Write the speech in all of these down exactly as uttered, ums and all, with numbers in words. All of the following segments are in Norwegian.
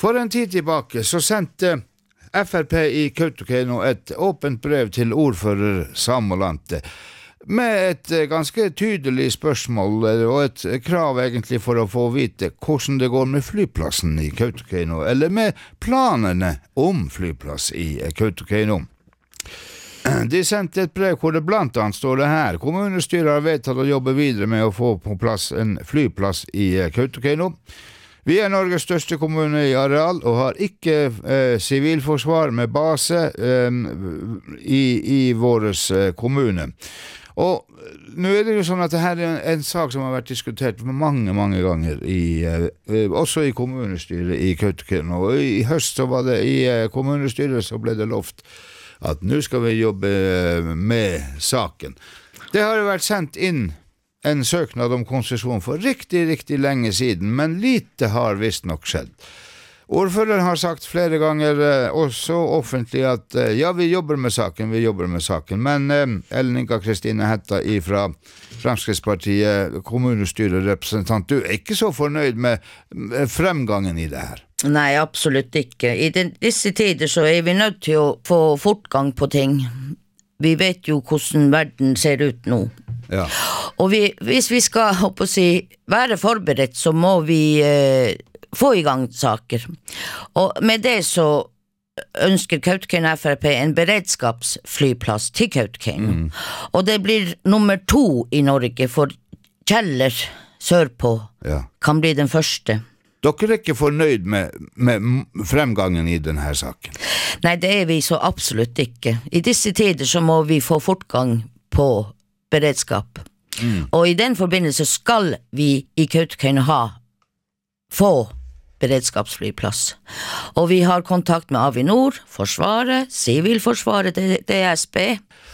For en tid tilbake så sendte F R P i Kautokeino et åpent brev til ordfører Samolante med et ganske tydelig spørsmål og et krav egentlig for å få vite hvordan det går med flyplassen i Kautokeino, eller med planene om flyplass i Kautokeino. De sendte et brev hvor det blant annet står det her: kommunestyret har vedtatt å jobbe videre med å få på plass en flyplass i Kautokeino. Vi er Norges største kommune i areal og har ikke eh, sivilforsvar med base eh, i, i våres eh, kommune. Og nå er det jo sånn at det her er en, en sak som har vært diskutert mange, mange ganger, i, eh, også i kommunestyret i Kautokeino. Og i høst så var det i eh, kommunestyret så ble det lovt at nå skal vi jobbe med saken. Det har jo vært sendt inn en søknad om konsesjon for riktig, riktig lenge siden, men lite har visst nok skjedd. Ordføreren har sagt flere ganger, også offentlig, at ja, vi jobber med saken, vi jobber med saken. Men Ellen Inga Kristine Hetta fra Fremskrittspartiet, kommunestyrerepresentant, du er ikke så fornøyd med fremgangen i det her? Nei, absolutt ikke. I den, disse tider så er vi nødt til å få fortgang på ting. Vi vet jo hvordan verden ser ut nå. Ja. Og vi, hvis vi skal håper å si, være forberedt, så må vi eh, få i gang saker. Og med det så ønsker Kautokeino F R P en beredskapsflyplass til Kautokeino. Mm. Og det blir nummer to i Norge, for Kjeller sørpå ja. Kan bli den første. Dere er ikke fornøyd med, med fremgangen i denne saken? Nei, det er vi så absolutt ikke. I disse tider så må vi få fortgang på beredskap. Mm. Og i den forbindelse skal vi i Kautokeino ha få beredskapsflyplass. Og vi har kontakt med Avinor, Forsvaret, Sivilforsvaret, D S B.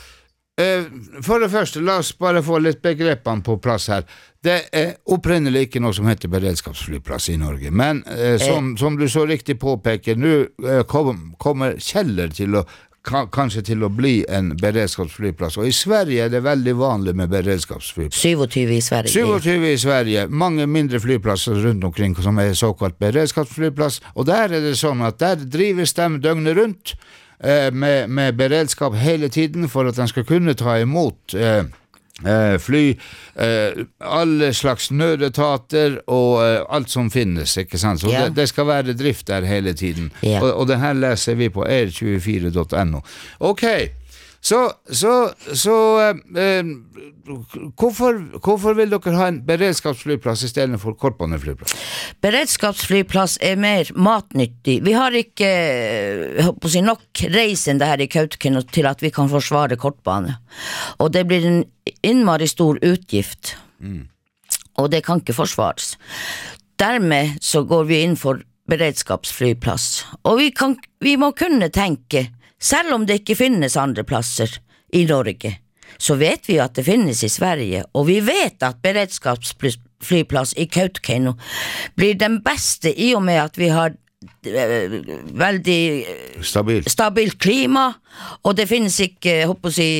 For det første, la oss bare få litt begrepene på plass her. Det er opprinnelig ikke noe som heter beredskapsflyplass i Norge, men eh, som, som du så riktig påpeker, nå eh, kom, kommer Kjeller til å kanskje til å bli en beredskapsflyplass. Og i Sverige er det veldig vanlig med beredskapsflyplass. syttisju i Sverige. syttisju i Sverige. Mange mindre flyplasser rundt omkring som er såkalt beredskapsflyplass. Og der er det sånn at der drives de døgnet rundt eh, med, med beredskap hele tiden for at de skal kunne ta imot eh, fly, alle slags nødetater og alt som finnes, ikke sant? Så yeah. det, det skal være drift der hele tiden. Yeah. Og, og det her leser vi på r tjuefire punktum no. Ok, så, så, så eh, hvorfor, hvorfor vil dere ha en beredskapsflyplass i stedet for kortbaneflyplass? Beredskapsflyplass er mer matnyttig. Vi har ikke jeg håper å si, nok reisende her i Kautokeino til at vi kan forsvare kortbane. Og det blir en innmari stor utgift. Mm. Og det kan ikke forsvares. Dermed så går vi inn for beredskapsflyplass. Og vi, kan, vi må kunne tenke, selv om det ikke finnes andre plasser i Norge, så vet vi at det finnes i Sverige, og vi vet at beredskapsflyplass i Kautokeino blir den beste i og med at vi har eh, veldig Stabil. stabilt klima, og det finnes ikke, jeg håper å si,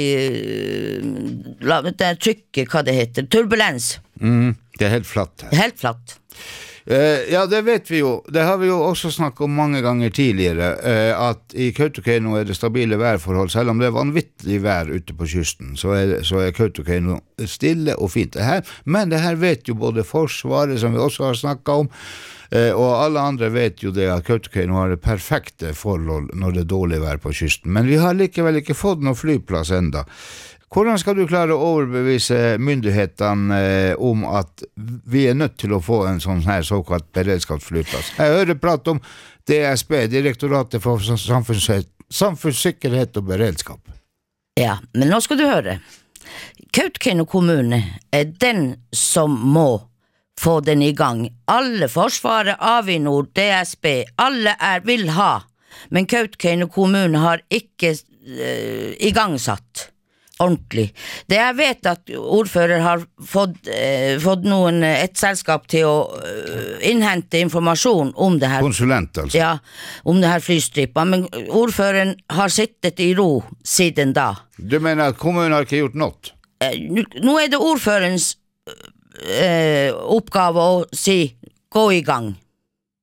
det er trykket, hva det heter, turbulens. Mm, det er helt flatt her. Helt flatt. Uh, ja, det vet vi jo. Det har vi jo også snakket om mange ganger tidligere, uh, at i Kautokeino er det stabile værforhold, selv om det er vanvittig vær ute på kysten, så er, så er Kautokeino stille og fint. Det her, men det her vet jo både Forsvaret, som vi også har snakket om, uh, og alle andre vet jo det at Kautokeino har det perfekte forhold når det er dårlig vær på kysten. Men vi har likevel ikke fått noen flyplass enda. Hvordan skal du klare å overbevise myndighetene eh, om at vi er nødt til å få en sånn her såkalt beredskapsflyplass? Jeg hører prat om D S B, Direktoratet for samfunns samfunnssikkerhet og beredskap. Ja, men nå skal du høre. Kautokeino kommune er den som må få den i gang. Alle Forsvaret, Avinor, D S B, alle er, vil ha, men Kautokeino kommune har ikke eh, igangsatt ordentlig. Det jeg vet at ordfører har fått, eh, fått noen, et selskap til å uh, innhente informasjon om det her. Konsulent, altså. Ja, om det her flystripa, men ordføreren har sittet i ro siden da. Du mener at kommunen har ikke gjort noe? Eh, nå er det ordførerens eh, oppgave å si, gå i gang.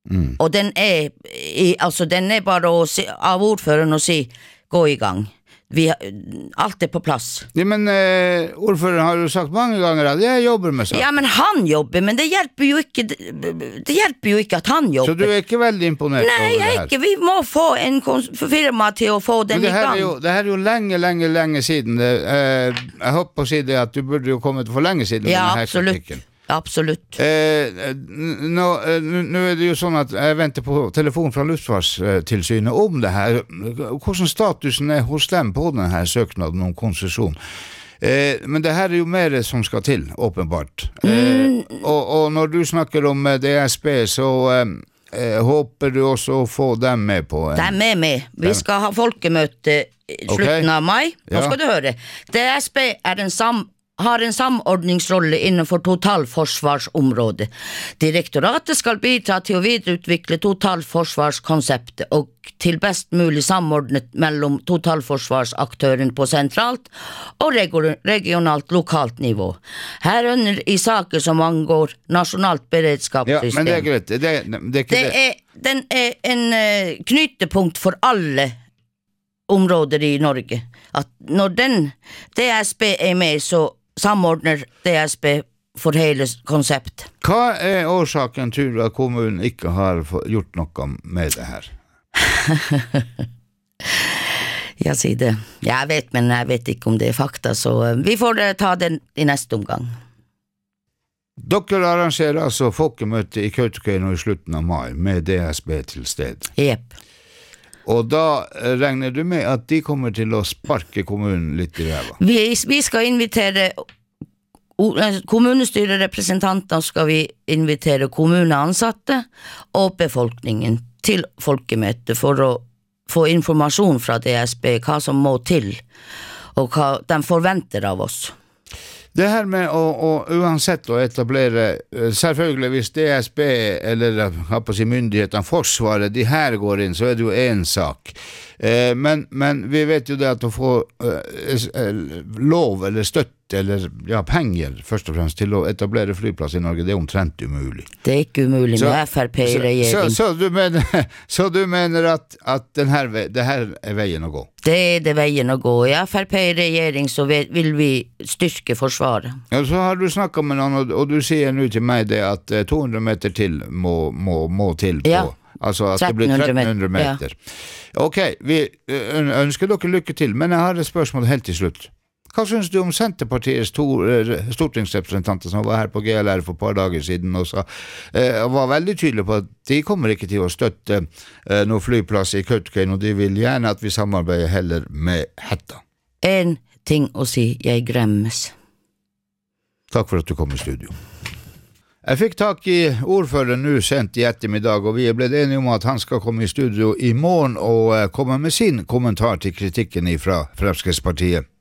Mm. Og den er, i, altså den er bare å si, av ordføreren å si, gå i gang. Vi, alt er på plass. Ja, men eh, ordføreren har jo sagt mange ganger at jeg jobber med saken. Ja, men han jobber, men det hjelper jo ikke, det hjelper jo ikke at han jobber. Så du er ikke veldig imponert Nei, over det her? Nei, ikke. Vi må få en firma til å få den i gang. Er jo, det her er jo lenge, lenge, lenge siden. Det, eh, jeg håper å si det at du burde jo kommet for lenge siden. Ja, absolutt. Absolutt. Eh, nå, nå er det jo sånn at jeg venter på telefon fra Luftfartstilsynet om det her. Hvordan statusen er hos dem på denne her søknaden om konsesjon? Eh, men det her er jo mer som skal til, åpenbart. Eh, og, og når du snakker om D S B, så eh, håper du også å få dem med på en... De er med. Vi skal ha folkemøte i slutten okay. av mai. Nå ja. skal du høre. D S B er en sam har en samordningsrolle innenfor totalforsvarsområdet. Direktoratet skal bidra til å videreutvikle totalforsvarskonseptet og til best mulig samordnet mellom totalforsvarsaktøren på sentralt og regionalt lokalt nivå. Herunder i saker som angår nasjonalt beredskapssystem. Ja, men det er greit. Det, det, det er ikke det. Er, den er en uh, knytepunkt for alle områder i Norge. At når den D S B er med, så samordner D S B for hele konsept. Hva er årsaken til at kommunen ikke har gjort noe med det her? Jeg sier det. Jeg vet, men jeg vet ikke om det er fakta, så vi får ta den i neste omgang. Dere arrangerer altså folkemøte i Kautokeino i slutten av mai med D S B til sted. Jepp. Og da regner du med at de kommer til å sparke kommunen litt i ræva? Vi, vi skal invitere kommunestyrerepresentanter, skal vi invitere kommuneansatte og befolkningen til folkemøte for å få informasjon fra D S B, hva som må til, og hva de forventer av oss. Det her med å, å uansett å etablere, selvfølgelig hvis D S B eller hva på å si myndighetene, forsvaret, de her går inn, så er det jo en sak. Eh, men, men vi vet jo det at å få eh, lov eller støtte eller ja, penger først og fremst til å etablere flyplass i Norge, det er omtrent umulig. Det er ikke umulig med F R P i regjering. Så, så, så du mener, så du mener at, at den her, det her er veien å gå? Det er det veien å gå. I F R P i regjering så vil vi styrke forsvaret. Ja, så har du snakket med noen, og, og du sier nå til meg det at to hundre meter til må, må, må til på. Ja. Altså at det blir tretten hundre meter. Ja. Ok, vi ønsker dere lykke til, men jeg har et spørsmål helt til slutt. Hva synes du om Senterpartiets to stortingsrepresentanter som var her på G L R for et par dager siden og sa, eh, var veldig tydelige på at de kommer ikke til å støtte eh, noen flyplass i Kautokeino, og de vil gjerne at vi samarbeider heller med Hetta? En ting å si, jeg gremmes. Takk for at du kom i studio. Jeg fikk tak i ordføreren nå sent i ettermiddag, og vi er blitt enige om at han skal komme i studio i morgen og komme med sin kommentar til kritikken fra Fremskrittspartiet.